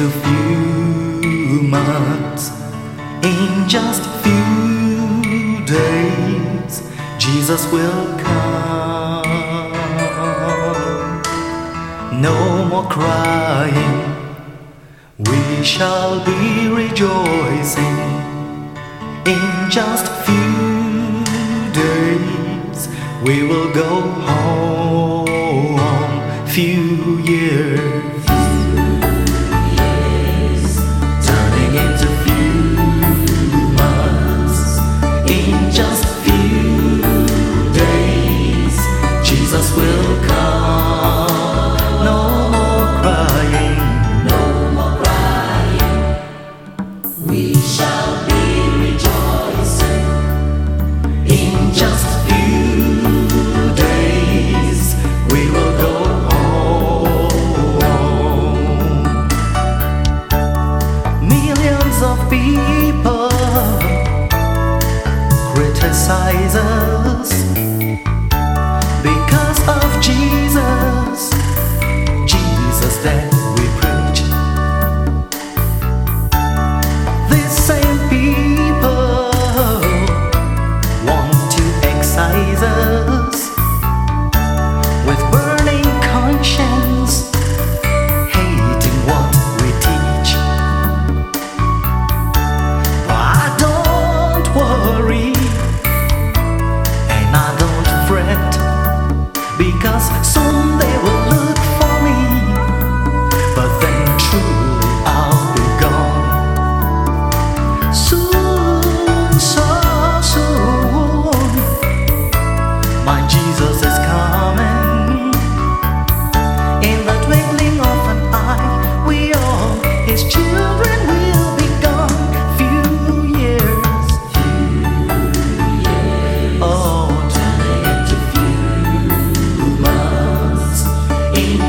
into few months, in just few days, Jesus will come. No more crying, we shall be rejoicing. In just few days, we will go home. Few years turning into few months. In just few days, Jesus will come. No more crying, No more crying, we shall be rejoicing. in just few days, we will go home. Millions of people criticize us because of Jesus, Jesus that we preach. These same people want to excise us with burning conscience, hating what we teach. But I don't worry and I don't fret, because soon they will look for me, but then truly I'll be gone. Soon, so soon, my Jesus is coming. In the twinkling of an eye, we all, His children, will be gone. Few years, oh, turning into few months. In